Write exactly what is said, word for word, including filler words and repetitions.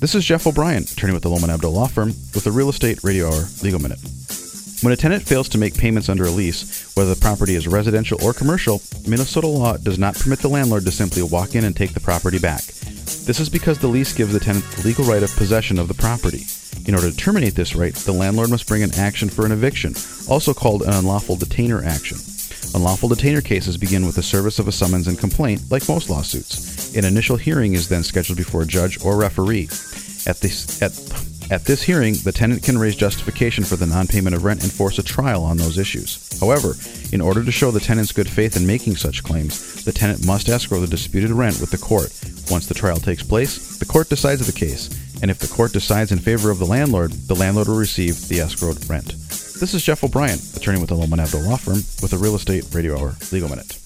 This is Jeff O'Brien, attorney with the Lowman Abdo Law Firm, with the Real Estate Radio Hour Legal Minute. When a tenant fails to make payments under a lease, whether the property is residential or commercial, Minnesota law does not permit the landlord to simply walk in and take the property back. This is because the lease gives the tenant the legal right of possession of the property. In order to terminate this right, the landlord must bring an action for an eviction, also called an unlawful detainer action. Unlawful detainer cases begin with the service of a summons and complaint, like most lawsuits. An initial hearing is then scheduled before a judge or referee. At this, at, at this hearing, the tenant can raise justification for the non-payment of rent and force a trial on those issues. However, in order to show the tenant's good faith in making such claims, the tenant must escrow the disputed rent with the court. Once the trial takes place, the court decides the case, and if the court decides in favor of the landlord, the landlord will receive the escrowed rent. This is Jeff O'Brien, attorney with the Lowman Abdo Law Firm, with the Real Estate Radio Hour Legal Minute.